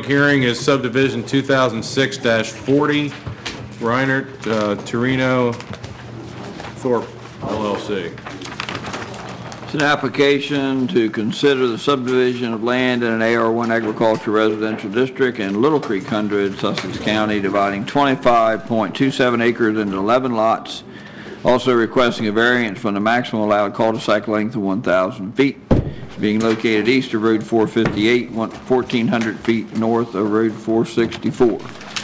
hearing is subdivision 2006-40, Reinert Torino Thorpe LLC. It's an application to consider the subdivision of land in an AR1 agriculture residential district in Little Creek Hundred, Sussex County, dividing 25.27 acres into 11 lots. Also requesting a variance from the maximum allowed cul-de-sac length of 1,000 feet. It's being located east of Road 458, 1,400 feet north of Road 464.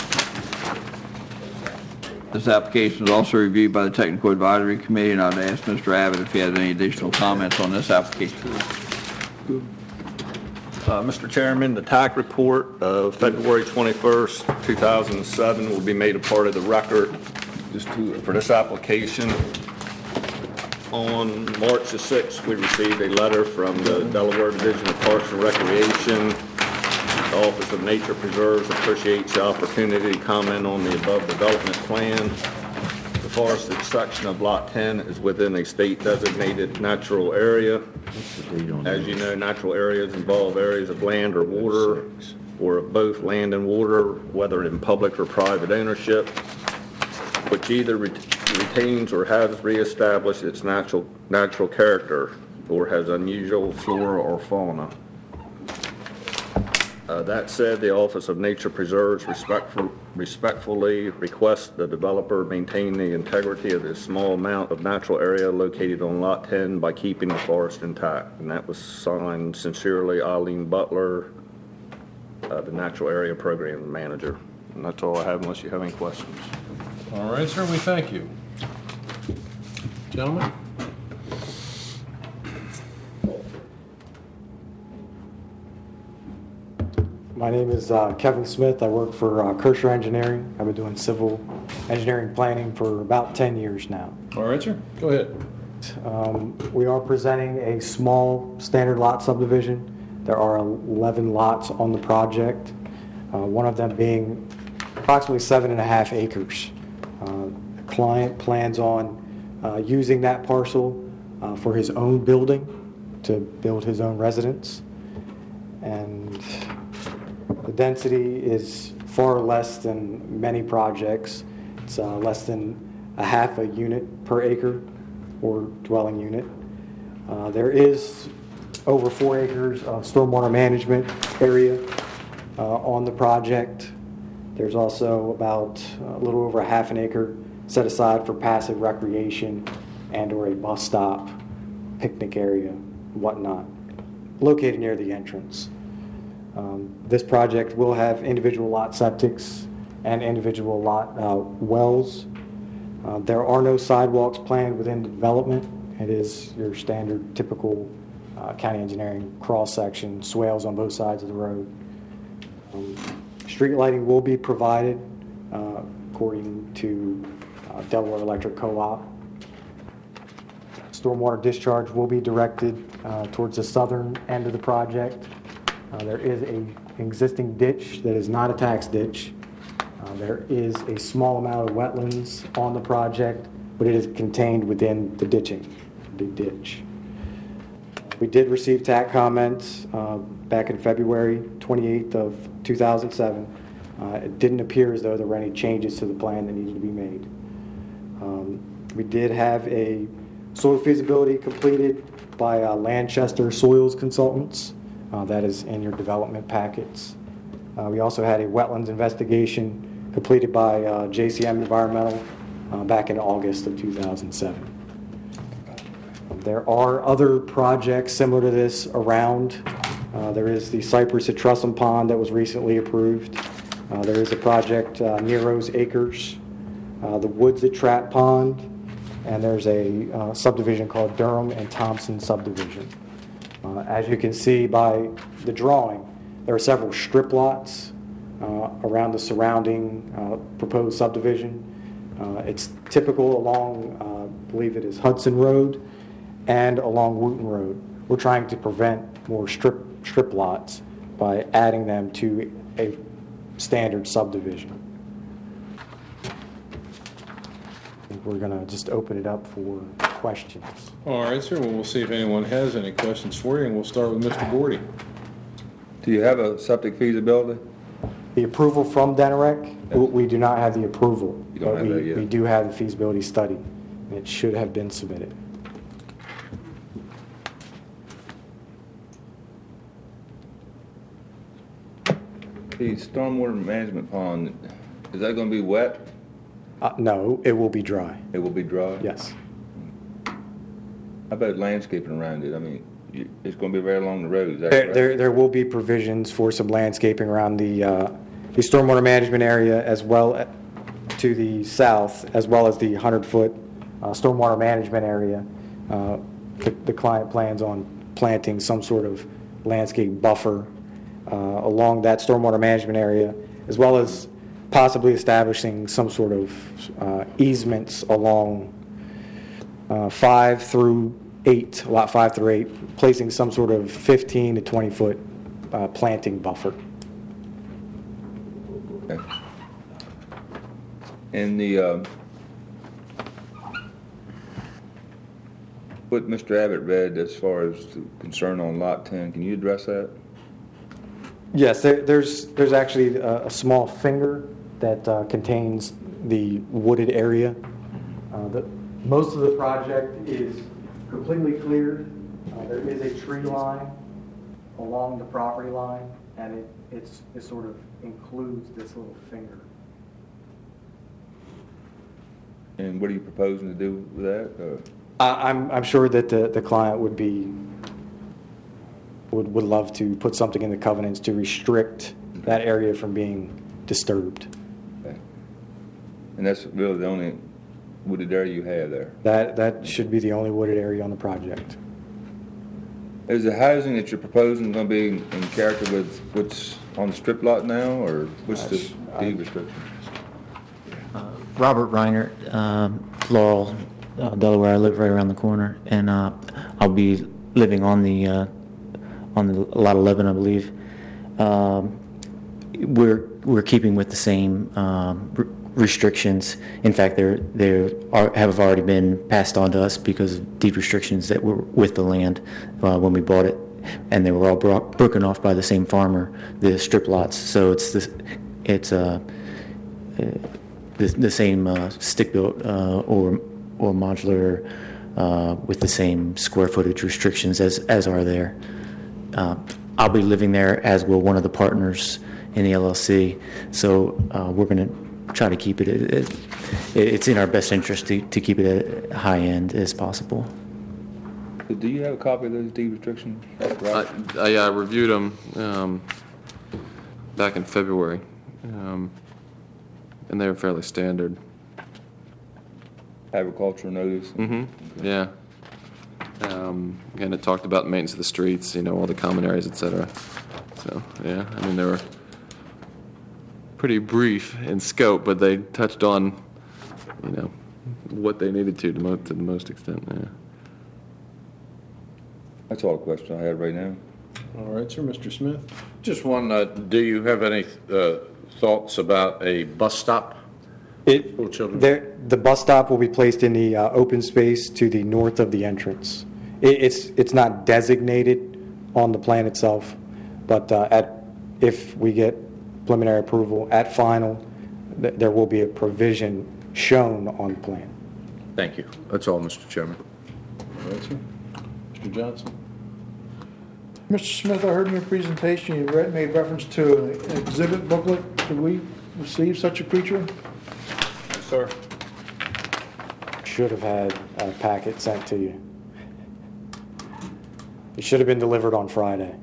This application was also reviewed by the Technical Advisory Committee, and I'd ask Mr. Abbott if he has any additional comments on this application. Mr. Chairman, the TAC report of February 21st, 2007 will be made a part of the record for this application. On March the 6th, we received a letter from the Delaware Division of Parks and Recreation. The Office of Nature Preserves appreciates the opportunity to comment on the above development plan. The forested section of Lot 10 is within a state-designated natural area. As you know, natural areas involve areas of land or water, or of both land and water, whether in public or private ownership, which either retains or has reestablished its natural character, or has unusual flora or fauna. That said, the Office of Nature Preserves respectfully requests the developer maintain the integrity of this small amount of natural area located on Lot 10 by keeping the forest intact. And that was signed sincerely, Eileen Butler, the Natural Area Program Manager. And that's all I have unless you have any questions. All right, sir, we thank you. Gentlemen? My name is Kevin Smith. I work for Kershaw Engineering. I've been doing civil engineering planning for about 10 years now. All right, sir, go ahead. We are presenting a small standard lot subdivision. There are 11 lots on the project, one of them being approximately 7.5 acres. The client plans on using that parcel for his own building, to build his own residence. And the density is far less than many projects. It's less than a half a unit per acre or dwelling unit. There is over 4 acres of stormwater management area on the project. There's also about a little over half an acre set aside for passive recreation and or a bus stop, picnic area, whatnot, located near the entrance. This project will have individual lot septics and individual lot wells. There are no sidewalks planned within the development. It is your standard, typical county engineering cross-section, swales on both sides of the road. Street lighting will be provided according to Delaware Electric Co-op. Stormwater discharge will be directed towards the southern end of the project. There is an existing ditch that is not a tax ditch. There is a small amount of wetlands on the project, but it is contained within the ditch. We did receive TAC comments back in February 28th of 2007. It didn't appear as though there were any changes to the plan that needed to be made. We did have a soil feasibility completed by Lanchester Soils Consultants. That is in your development packets. We also had a wetlands investigation completed by JCM Environmental back in August of 2007. There are other projects similar to this around. There is the Cypress at Trussum Pond that was recently approved. There is a project near Rose Acres, the Woods at Trap Pond, and there's a subdivision called Durham and Thompson subdivision. As you can see by the drawing, there are several strip lots around the surrounding proposed subdivision. It's typical along, I believe it is Hudson Road, and along Wooten Road. We're trying to prevent more strip lots by adding them to a standard subdivision. I think we're going to just open it up for questions. All right, sir. Well, we'll see if anyone has any questions for you, and we'll start with Mr. Bordy. Do you have a septic feasibility? The approval from Denarec, we do not have the approval. You don't but have that yet? We do have the feasibility study, and it should have been submitted. The stormwater management pond, is that gonna be wet? No, it will be dry, It will be dry? yes. How about landscaping around it? I mean, it's gonna be right along the road, is that correct? There will be provisions for some landscaping around the stormwater management area as well to the south, as well as the 100-foot stormwater management area. The client plans on planting some sort of landscape buffer along that stormwater management area, as well as possibly establishing some sort of easements along 5 through 8, lot 5 through 8, placing some sort of 15 to 20-foot planting buffer. Okay. And the, what Mr. Abbott read as far as the concern on lot 10, can you address that? Yes, there's actually a small finger that contains the wooded area. Most of the project is completely cleared. There is a tree line along the property line, and it sort of includes this little finger. And what are you proposing to do with that? I'm sure that the client would love to put something in the covenants to restrict that area from being disturbed. Okay. And that's really the only wooded area you have there? That should be the only wooded area on the project. Is the housing that you're proposing going to be in character with what's on the strip lot now, or what's the deed restriction? Robert Reiner, Laurel, Delaware. I live right around the corner, and I'll be living on the lot 11, I believe. We're keeping with the same restrictions. In fact, have already been passed on to us because of deed restrictions that were with the land when we bought it, and they were all broken off by the same farmer, the strip lots. So it's the same stick-built or modular with the same square footage restrictions as are there. I'll be living there, as will one of the partners in the LLC. So we're going to try to keep it. It's in our best interest to keep it at high end as possible. Do you have a copy of those deed restrictions? Yeah, I reviewed them back in February, and they were fairly standard. Agricultural notice? Mm-hmm. Yeah. And it talked about maintenance of the streets, all the common areas, et cetera. So, yeah, I mean, they were pretty brief in scope, but they touched on, what they needed to the most extent. Yeah. That's all the questions I have right now. All right, sir. Mr. Smith? Just one, do you have any thoughts about a bus stop? For children? The bus stop will be placed in the open space to the north of the entrance. It's not designated on the plan itself, but if we get preliminary approval at final, there will be a provision shown on the plan. Thank you. That's all, Mr. Chairman. All right, sir. Mr. Johnson? Mr. Smith, I heard in your presentation you made reference to an exhibit booklet. Did we receive such a creature? Sir? Should have had a packet sent to you. It should have been delivered on Friday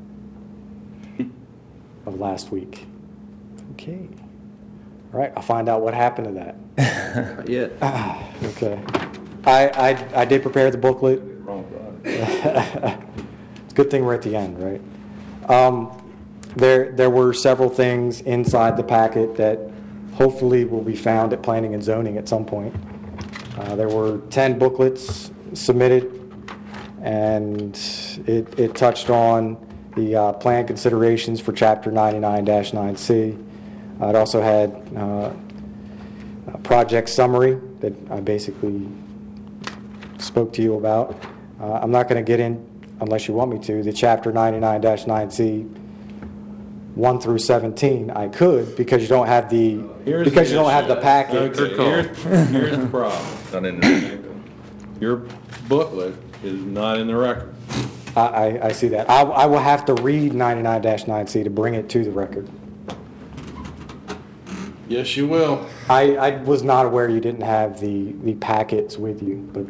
of last week. Okay. All right, I'll find out what happened to that. Not yet. Okay. I did prepare the booklet. It's a good thing we're at the end, right? There were several things inside the packet that hopefully will be found at Planning and Zoning at some point. There were 10 booklets submitted, and it touched on the plan considerations for Chapter 99-9C. It also had a project summary that I basically spoke to you about. I'm not going to get in, unless you want me to, the Chapter 99-9C 1 through 17, I could, because you don't have the, Here's because you don't have the issue. packet. Okay, here's the problem. Not in there. Your booklet is not in the record. I see that. I will have to read 99-9C to bring it to the record. Yes, you will. I was not aware you didn't have the packets with you, but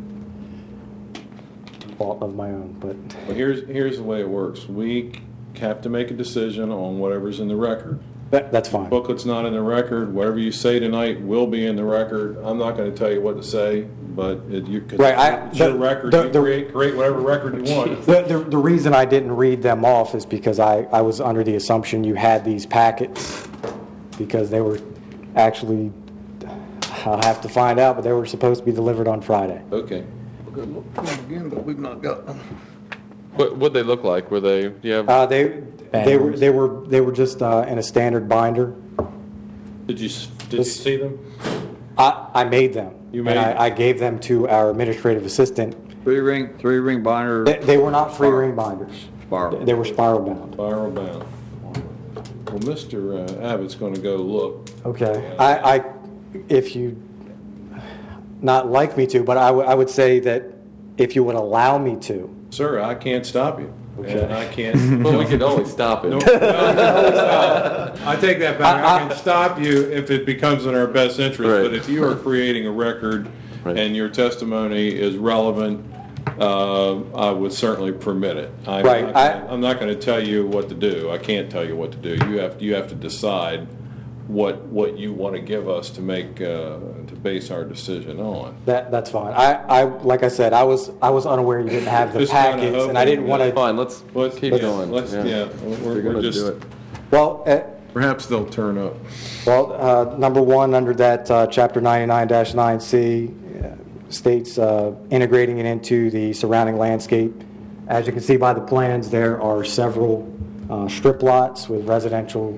fault of my own, but. Well, here's the way it works. We have to make a decision on whatever's in the record. That's fine. Booklet's not in the record. Whatever you say tonight will be in the record. I'm not going to tell you what to say, but it's your record. You create whatever record you want. The reason I didn't read them off is because I was under the assumption you had these packets, because they were actually, I'll have to find out, but they were supposed to be delivered on Friday. Okay. We're going to look for them again, but we've not got them. What'd they look like? Were they, do you have? They were just in a standard binder. Did you see them? I made them. You made and them? I gave them to our administrative assistant. Three ring binder. They were not free ring binders. Spiral. They were spiral bound. Spiral bound. Well, Mr. Abbott's going to go look. Okay. I if you not like me to, but I would say that if you would allow me to. Sir, I can't stop you. Okay. And I can't. Well, we could always stop it. No, I take that back. I can stop you if it becomes in our best interest, Right. but if you are creating a record Right. and your testimony is relevant, I would certainly permit it. Right. I'm not going to tell you what to do. I can't tell you what to do. You have to decide what you want to give us to make to base our decision on. That's fine. I like I said, I was unaware you didn't have the Just kinda packets, hoping and I didn't want to. Fine, let's keep going. We're gonna just do it. Well, perhaps they'll turn up. number one under that Chapter 99-9C states integrating it into the surrounding landscape. As you can see by the plans, there are several strip lots with residential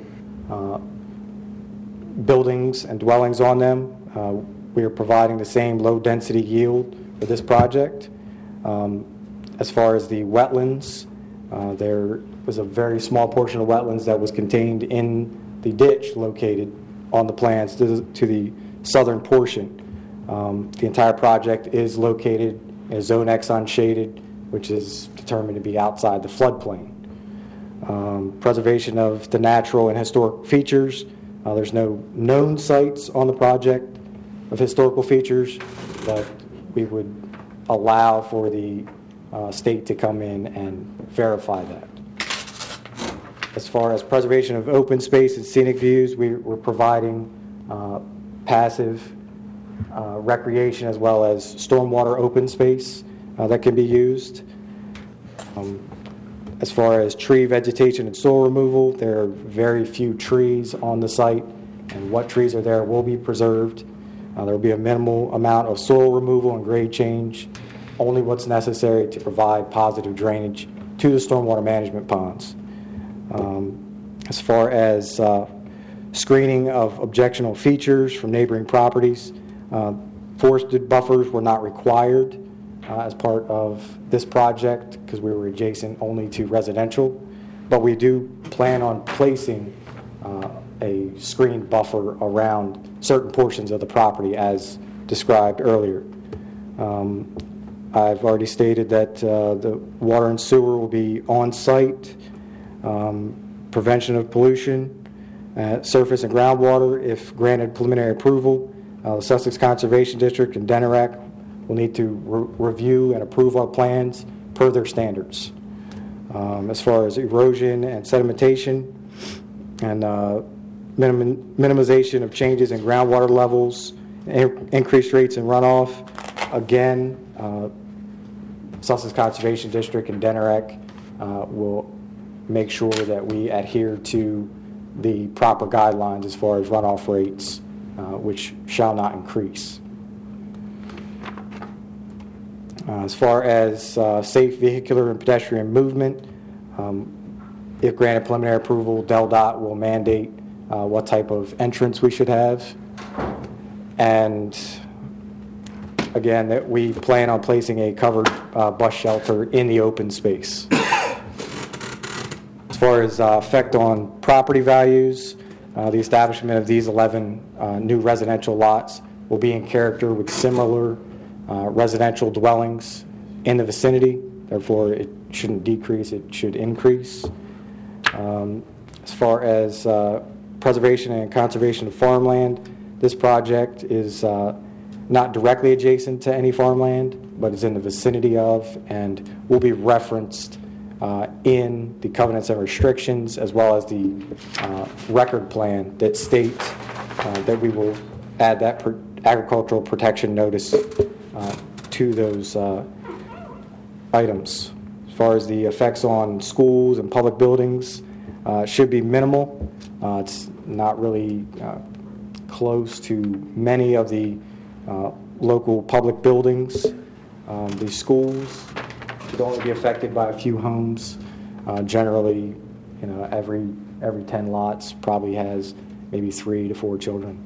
buildings and dwellings on them. We are providing the same low-density yield for this project. As far as the wetlands, there was a very small portion of wetlands that was contained in the ditch located on the plans to the southern portion. The entire project is located in Zone X unshaded, which is determined to be outside the floodplain. Preservation of the natural and historic features. There's no known sites on the project of historical features, but we would allow for the state to come in and verify that. As far as preservation of open space and scenic views, we're providing passive recreation as well as stormwater open space that can be used. As far as tree vegetation and soil removal, there are very few trees on the site, and what trees are there will be preserved. There will be a minimal amount of soil removal and grade change, only what's necessary to provide positive drainage to the stormwater management ponds. As far as screening of objectionable features from neighboring properties, forested buffers were not required as part of this project because we were adjacent only to residential, but we do plan on placing a screened buffer around certain portions of the property as described earlier. I've already stated that the water and sewer will be on site, prevention of pollution, surface and groundwater. If granted preliminary approval, the Sussex Conservation District and DENERAC will need to review and approve our plans per their standards. As far as erosion and sedimentation and minimization of changes in groundwater levels, increased rates in runoff, again, Sussex Conservation District and DENERAC will make sure that we adhere to the proper guidelines as far as runoff rates, which shall not increase. As far as safe vehicular and pedestrian movement, if granted preliminary approval, DelDOT will mandate what type of entrance we should have. And again, that we plan on placing a covered bus shelter in the open space. As far as effect on property values, the establishment of these 11 new residential lots will be in character with similar residential dwellings in the vicinity. Therefore, it shouldn't decrease, it should increase. As far as preservation and conservation of farmland, this project is not directly adjacent to any farmland, but is in the vicinity of and will be referenced in the covenants and restrictions, as well as the record plan that states that we will add that agricultural protection notice to those items. As far as the effects on schools and public buildings, should be minimal. It's not really close to many of the local public buildings. The schools should only be affected by a few homes. Generally, every 10 lots probably has maybe 3 to 4 children.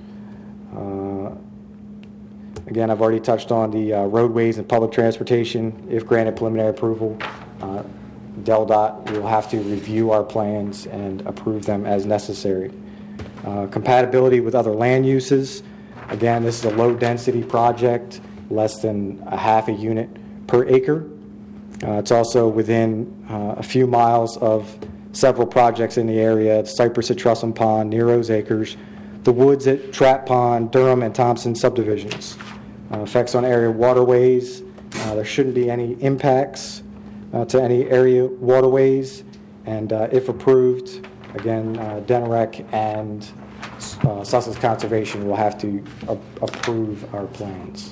Again, I've already touched on the roadways and public transportation. If granted preliminary approval, DelDOT will have to review our plans and approve them as necessary. Compatibility with other land uses. Again, this is a low-density project, less than a half a unit per acre. It's also within a few miles of several projects in the area: Cypress at Trussum Pond, Nero's Acres, the Woods at Trap Pond, Durham, and Thompson subdivisions. Effects on area waterways. There shouldn't be any impacts to any area waterways, and if approved, again, Denarec and Sussex Conservation will have to approve our plans.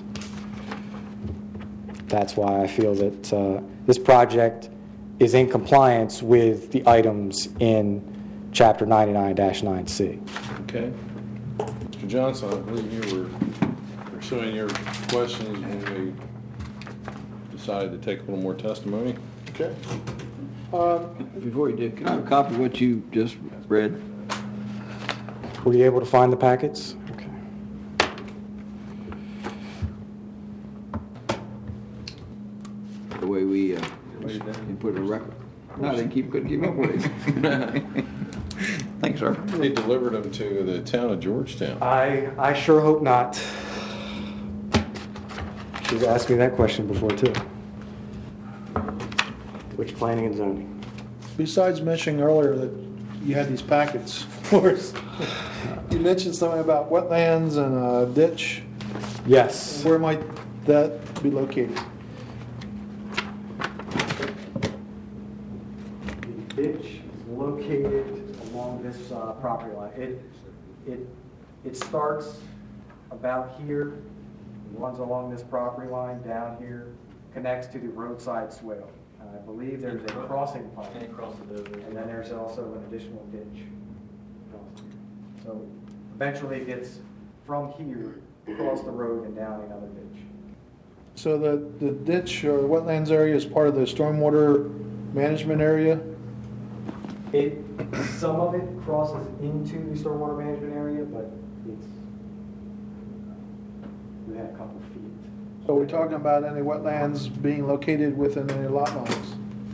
That's why I feel that this project is in compliance with the items in Chapter 99-9C. Okay. Mr. Johnson, I believe you were pursuing your questions when we decided to take a little more testimony. Okay. Before you do, can I have a copy of what you just read? Were you able to find the packets? Okay. The way we put a record. No, they couldn't keep up with it. Thanks, sir. They delivered them to the town of Georgetown. I sure hope not. Should have asked me that question before, too. Which planning and zoning? Besides mentioning earlier that you had these packets for us, you mentioned something about wetlands and a ditch. Yes. Where might that be located? The ditch is located along this property line. It starts about here, runs along this property line down here, connects to the roadside swale. I believe there's a crossing pipe. And then there's also an additional ditch. So eventually it gets from here across the road and down another ditch. So the ditch or the wetlands area is part of the stormwater management area? Some of it crosses into the stormwater management area, but we had a couple feet. So we're talking about any wetlands being located within any lot lines?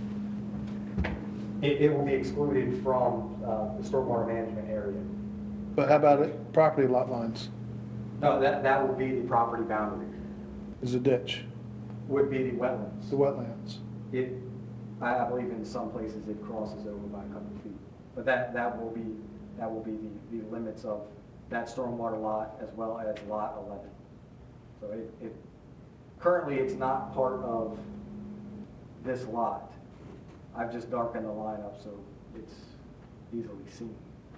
It will be excluded from the stormwater management area. But how about property lot lines? No, that would be the property boundary. Is a ditch, Would be the wetlands. the wetlands? I believe in some places it crosses over by a couple feet. But that will be the limits of that stormwater lot as well as lot 11. So currently it's not part of this lot. I've just darkened the line up so it's easily seen.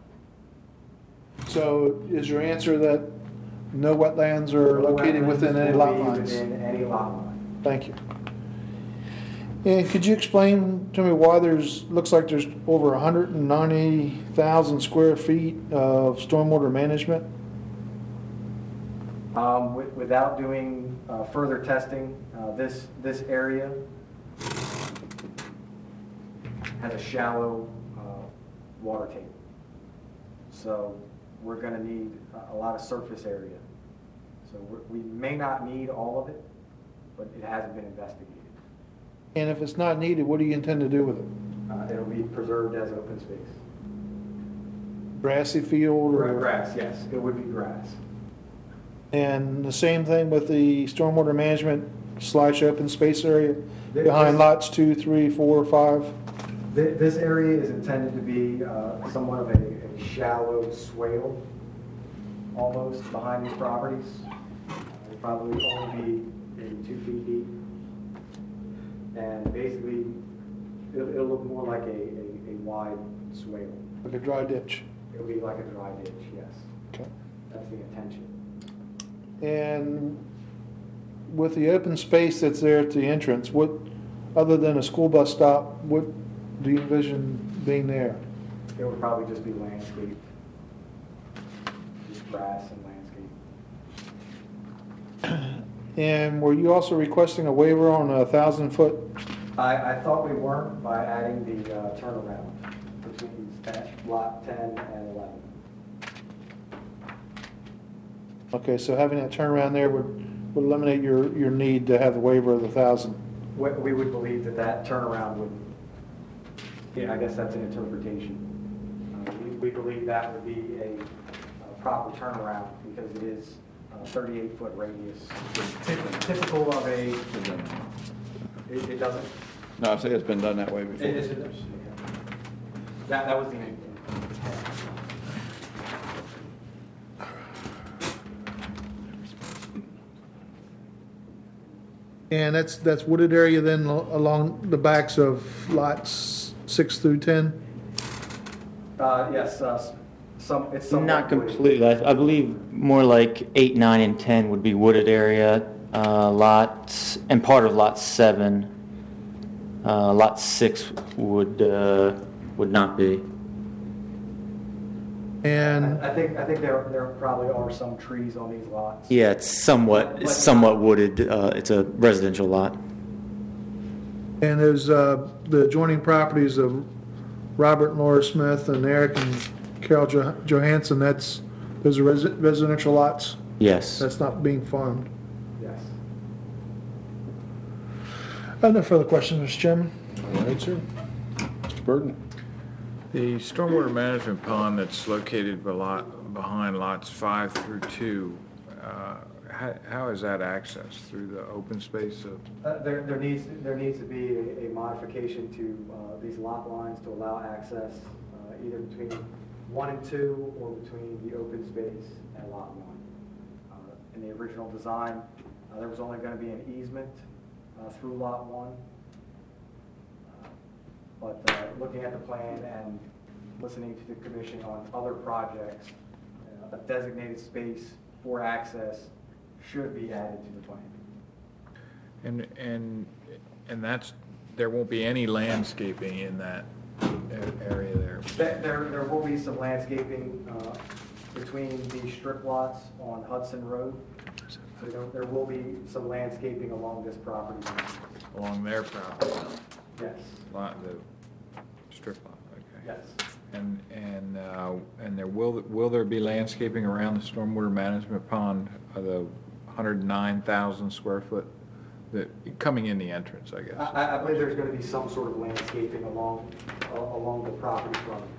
So is your answer that no wetlands are located within any lot lines? Within any lot line. Thank you. And could you explain to me why looks like there's over 190,000 square feet of stormwater management? Without doing further testing, this area has a shallow water table. So we're going to need a lot of surface area. So we may not need all of it, but it hasn't been investigated. And if it's not needed, what do you intend to do with it? It'll be preserved as open space. Grassy field or? Grass, yes, it would be grass. And the same thing with the stormwater management / open space area This- behind lots 2, 3, 4, 5? This area is intended to be somewhat of a shallow swale, almost, behind these properties. It'll probably only be maybe 2 feet deep. And basically, it'll look more like a wide swale. Like a dry ditch? It'll be like a dry ditch, yes. Okay. That's the intention. And with the open space that's there at the entrance, what, other than a school bus stop, what do you envision being there? It would probably just be landscape. Just grass and landscape. And were you also requesting a waiver on a 1,000-foot? I thought we weren't by adding the turnaround between lot 10 and 11. Okay, so having that turnaround there would eliminate your need to have the waiver of the 1,000. We would believe that turnaround would, yeah, I guess that's an interpretation. We believe that would be a proper turnaround because it is a 38-foot radius. Typical of a, it doesn't. No, I think it's been done that way before. It is. That was the intent. And that's wooded area then along the backs of lots 6 through 10? Yes, it's somewhat Not wooded. completely. I believe more like 8, 9, and 10 would be wooded area. Lots, and part of lot 7. Lot 6 would not be. And I think there probably are some trees on these lots. Yeah, it's somewhat wooded. It's a residential lot. and there's the adjoining properties of Robert and Laura Smith and Eric and Carol Johansson. Those are residential lots. Yes. That's not being farmed. Yes. I have no further questions, Mr. Chairman. All right, sir. Mr. Burton? The stormwater management pond that's located behind lots 5 through 2, how is that accessed? Through the open space of? There needs to be a modification to these lot lines to allow access either between 1 and 2 or between the open space and lot 1. In the original design, there was only going to be an easement through lot 1. But looking at the plan and listening to the commission on other projects, a designated space for access should be added to the plan. And that's, there won't be any landscaping in that area there? There will be some landscaping between the strip lots on Hudson Road. So there will be some landscaping along this property line. Along their property? Yes. The strip lot, okay. Yes. And will there be landscaping around the stormwater management pond, the 109,000 square foot, coming in the entrance, I guess? I believe there's going to be some sort of landscaping along the property frontage.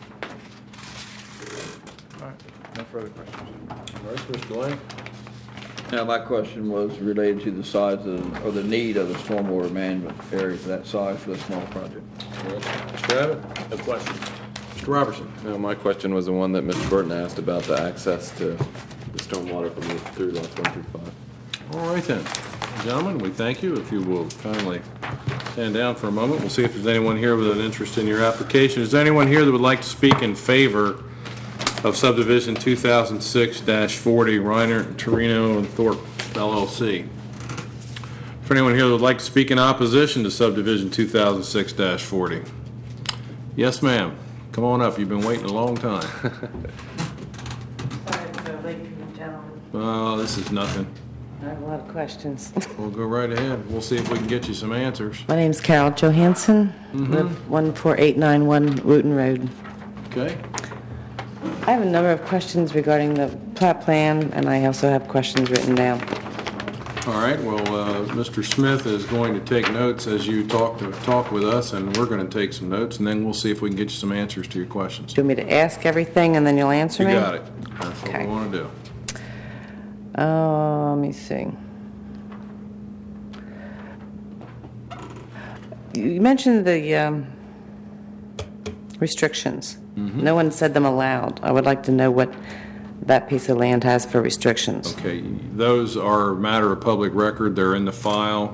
All right, no further questions. All right, Mr. Lang? Now, my question was related to the size or the need of the stormwater management area for that size for the small project. Mr. Abbott? No question. Mr. Robertson? No, my question was the one that Mr. Burton asked about the access to the stormwater through lots 1 through 5. All right then. Gentlemen, we thank you. If you will kindly stand down for a moment, we'll see if there's anyone here with an interest in your application. Is there anyone here that would like to speak in favor of subdivision 2006-40 Reiner, Torino, and Thorpe LLC? For anyone here that would like to speak in opposition to subdivision 2006-40? Yes, ma'am. Come on up. You've been waiting a long time. Sorry for the late gentlemen. Oh, this is nothing. I have a lot of questions. We'll go right ahead. We'll see if we can get you some answers. My name's Carol Johansson, live 14891 Wooten Road. Okay? I have a number of questions regarding the plot plan, and I also have questions written down. All right, well, Mr. Smith is going to take notes as you talk with us, and we're going to take some notes, and then we'll see if we can get you some answers to your questions. Do you want me to ask everything and then you'll answer You me? got it. That's what we Okay. want to do. Let me see. You mentioned the restrictions. No one said them aloud. I would like to know what that piece of land has for restrictions. Okay, those are a matter of public record. They're in the file.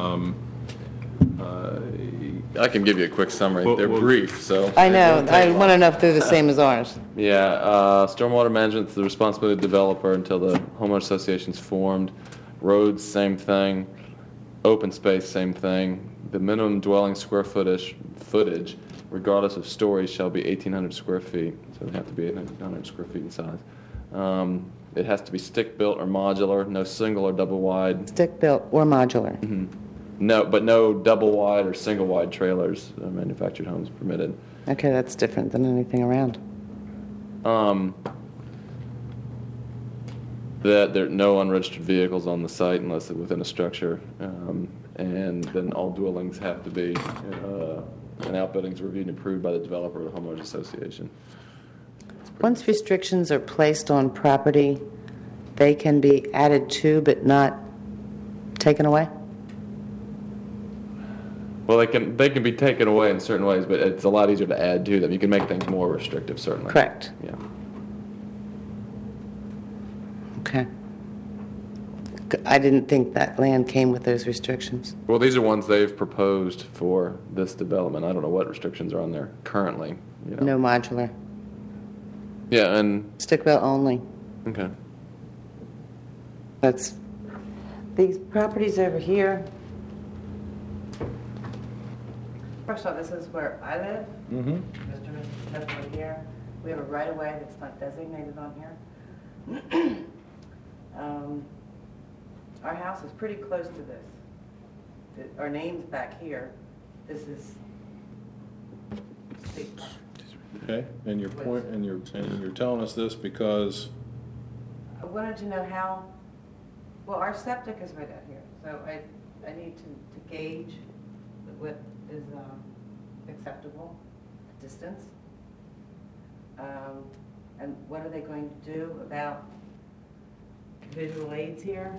I can give you a quick summary. Well, They're brief, so. I know. I want to know if they're the same as ours. Yeah, stormwater management's the responsibility of the developer until the homeowner association's formed. Roads, same thing. Open space, same thing. The minimum dwelling square footage, regardless of stories, shall be 1,800 square feet. So they have to be 1,800 square feet in size. It has to be stick-built or modular, no single or double-wide. Stick-built or modular. No, but no double-wide or single-wide trailers, manufactured homes permitted. Okay, that's different than anything around. That there are no unregistered vehicles on the site unless they're within a structure. And then all dwellings have to be, and outbuildings reviewed and approved by the developer or the homeowners association. Once restrictions are placed on property, they can be added to but not taken away? Well, they can be taken away in certain ways, but it's a lot easier to add to them. You can make things more restrictive, certainly. Correct. Yeah. Okay. I didn't think that land came with those restrictions. Well, these are ones they've proposed for this development. I don't know what restrictions are on there currently. You know. No modular. Yeah, and Stick-built only. okay. That's, these properties over here. First off, this is where I live. Mr. Smith over here. We have a right-of-way that's not designated on here. Our house is pretty close to this. Our name's back here. This is state park. Okay, and your point, and you're telling us this because, I wanted to know how, well, our septic is right out here, so I need to gauge what is acceptable distance. And what are they going to do about visual aids here?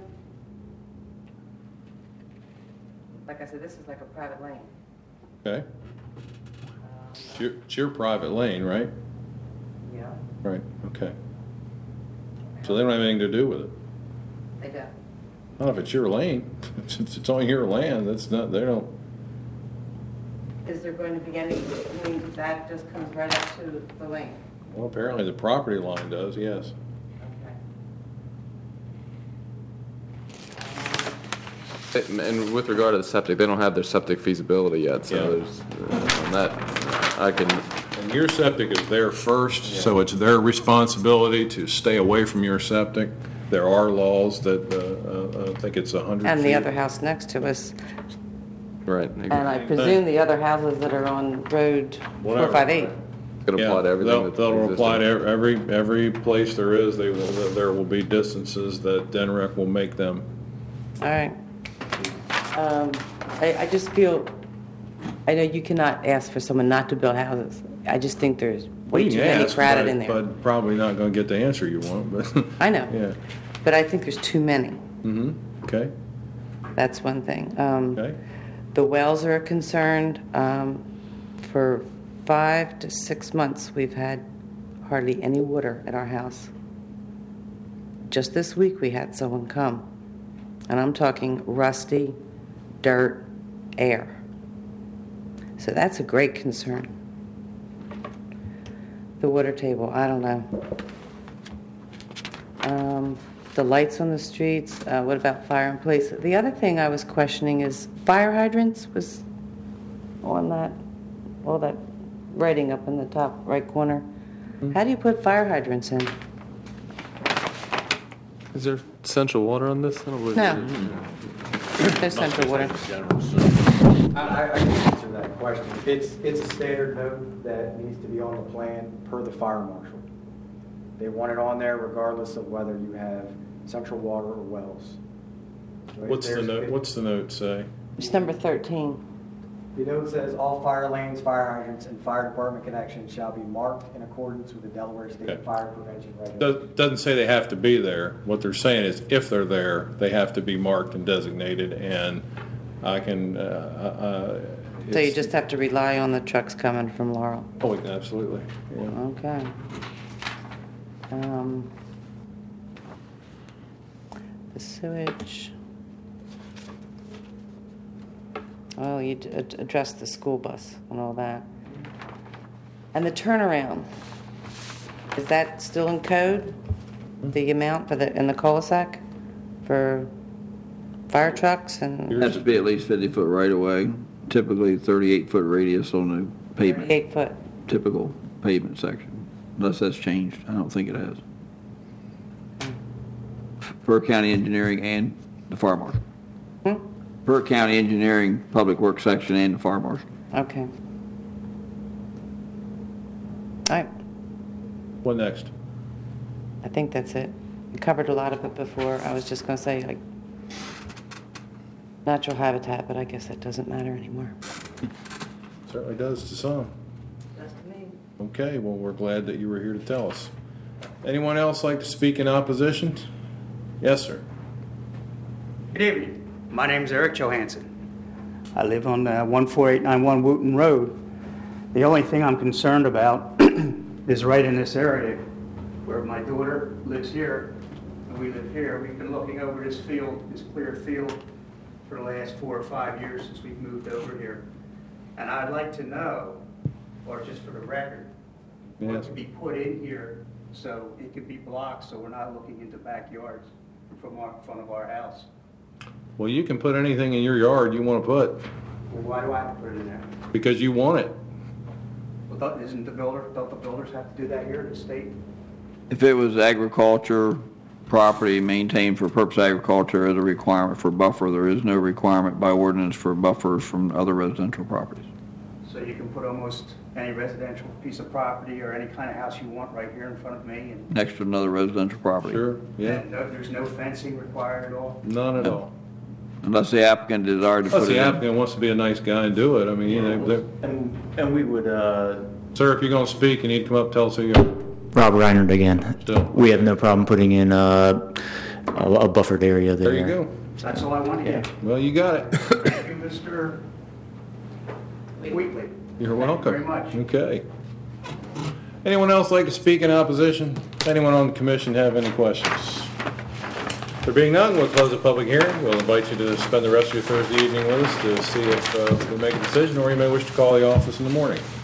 Like I said, this is like a private lane. okay, it's your private lane, right? Yeah. Right, okay. So they don't have anything to do with it. They don't. Not if it's your lane. Since it's on your land, that's not, they don't. Is there going to be any, I mean, that just comes right up to the lane? Well, apparently the property line does, yes. And with regard to the septic, they don't have their septic feasibility yet, so Yeah. there's, on that, I can, And your septic is there first, so it's their responsibility to stay away from your septic. There are laws that, I think it's 100 feet. And the other house next to us. right. And I presume the other houses that are on Road Whatever. 458. Could apply to everything that's They'll apply to existing. every place there is, there will be distances that DNREC will make them. All right. I just feel, I know you cannot ask for someone not to build houses. I just think there's way You too can many ask, crowded but- in there. But probably not gonna get the answer you want, but, I know. yeah. But I think there's too many. Okay, That's one thing. okay. The wells are a concern. For 5 to 6 months, we've had hardly any water at our house. Just this week, we had someone come, and I'm talking rusty, dirt, air. So that's a great concern. The water table, I don't know. The lights on the streets, what about fire in place? The other thing I was questioning is fire hydrants was on that, all that writing up in the top right corner. How do you put fire hydrants in? Is there central water on this? I don't believe No. There's central water. I can answer that question. It's a standard note that needs to be on the plan per the fire marshal. They want it on there regardless of whether you have central water or wells. What's the note, what's the note say? It's number 13. The note says, "All fire lanes, fire hydrants, and fire department connections shall be marked in accordance with the Delaware State Okay. Fire Prevention Regulations." Doesn't say they have to be there. What they're saying is if they're there, they have to be marked and designated, and I can, So you it's- just have to rely on the trucks coming from Laurel. Oh, absolutely. Yeah. Okay. The sewage. Oh, you addressed the school bus and all that. And the turnaround, is that still in code? The amount for in the cul-de-sac for fire trucks and It has to be at least 50-foot right away, typically 38-foot radius on the pavement, 8 foot? typical pavement section, unless that's changed. I don't think it has. Per county engineering and the fire marshal. Per county engineering, public works section and the fire marshal. Okay. All right. What next? I think that's it. We covered a lot of it before. I was just going to say, like, natural habitat, but I guess that doesn't matter anymore. Certainly does to some. Just to me. Okay, well, we're glad that you were here to tell us. Anyone else like to speak in opposition? Yes, sir. Good evening. My name's Eric Johansson. I live on 14891 Wooten Road. The only thing I'm concerned about is right in this area where my daughter lives here and we live here. We've been looking over this field, this clear field, for the last 4 or 5 years since we've moved over here. And I'd like to know, or just for the record, what Yes. could be put in here so it could be blocked so we're not looking into backyards from front of our house. Well, you can put anything in your yard you want to put Well, why do I have to put it in there? because you want it. Well, don't the builders have to do that here in the state? If it was agriculture property maintained for purpose of agriculture, as a requirement for buffer, there is no requirement by ordinance for buffers from other residential properties. So you can put almost any residential piece of property or any kind of house you want right here in front of me and Next to another residential property. Sure, yeah. and there's no fencing required at all? None at all. Unless the applicant desired to Unless put it the in. applicant wants to be a nice guy and do it. I mean, you know, And we would, sir, if you're going to speak, you need to come up and tell us who you are. Rob Reinhardt again. Still. We have no problem putting in a buffered area there. There you go. That's all I want to hear. Well, you got it. Thank you, Mr. Wheatley. You're welcome. Thank you very much. Okay. Anyone else like to speak in opposition? Anyone on the commission have any questions? There being none, we'll close the public hearing. We'll invite you to spend the rest of your Thursday evening with us to see if we make a decision, or you may wish to call the office in the morning.